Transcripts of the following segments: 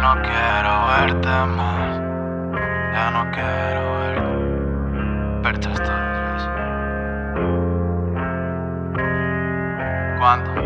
no quiero verte más. Ya no quiero verte. Perchas todas, ¿ves? ¿Cuánto?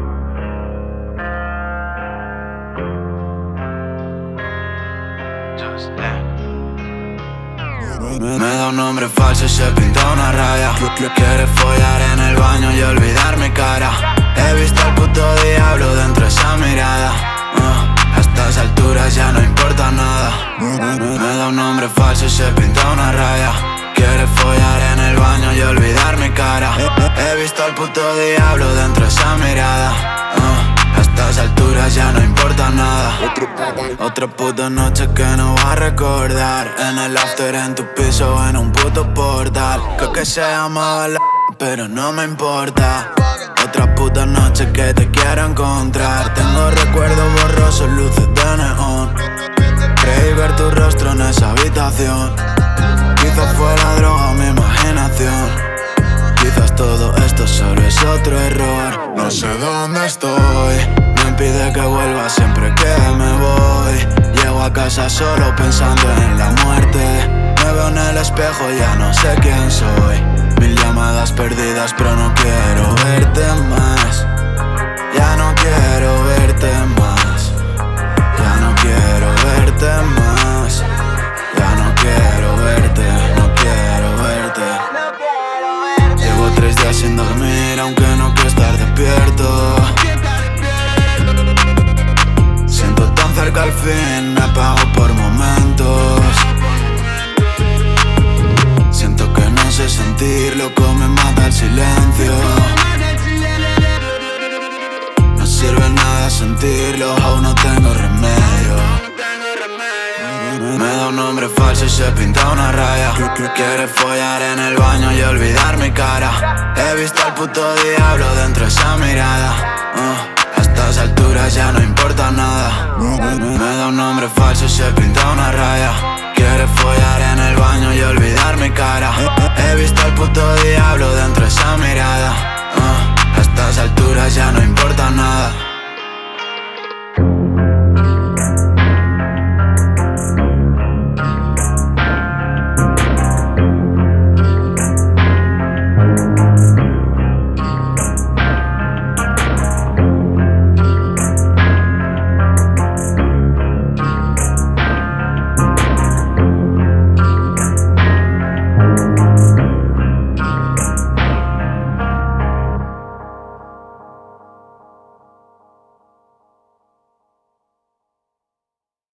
Me da un nombre falso y se pinta una raya. Quiere follar en el baño y olvidar mi cara. He visto al puto diablo dentro de esa mirada. A estas alturas ya no importa nada. Me da un nombre falso y se pinta una raya. Quiere follar en el baño y olvidar mi cara. He visto al puto diablo dentro de esa mirada. A estas alturas ya no importa nada. Otra puta noche que no va a recordar. En el after, en tu piso o en un puto portal. Creo que se llamaba la pero no me importa. Otra puta noche que te quiero encontrar. Tengo recuerdos borrosos, luces de neón. Creí ver tu rostro en esa habitación. Quizás fue la droga o mi imaginación. Quizás todo esto solo es otro error. No sé dónde estoy. Me impide que vuelva siempre que me voy. Llego a casa solo pensando en la muerte. Me veo en el espejo, ya no sé quién soy. Mil llamadas perdidas pero no quiero verte más. Ya no quiero verte más. Ya no quiero verte más. Ya no quiero verte, no quiero verte. Llevo 3 días sin dormir, aunque no quiero estar despierto. Siento tan cerca al fin, me apago por momentos. Siento que no sé sentir, loco, me mata el silencio. No sirve nada sentirlo, aún no tengo remedio. Me da un nombre falso y se pinta una raya. Quiere follar en el baño y olvidar mi cara. He visto al puto diablo dentro de esa mirada. A estas alturas ya no importa nada. Me da un nombre falso y se pinta una raya. Quiere follar en el baño y olvidar mi cara. He visto al puto diablo dentro de esa mirada. A estas alturas ya no importa.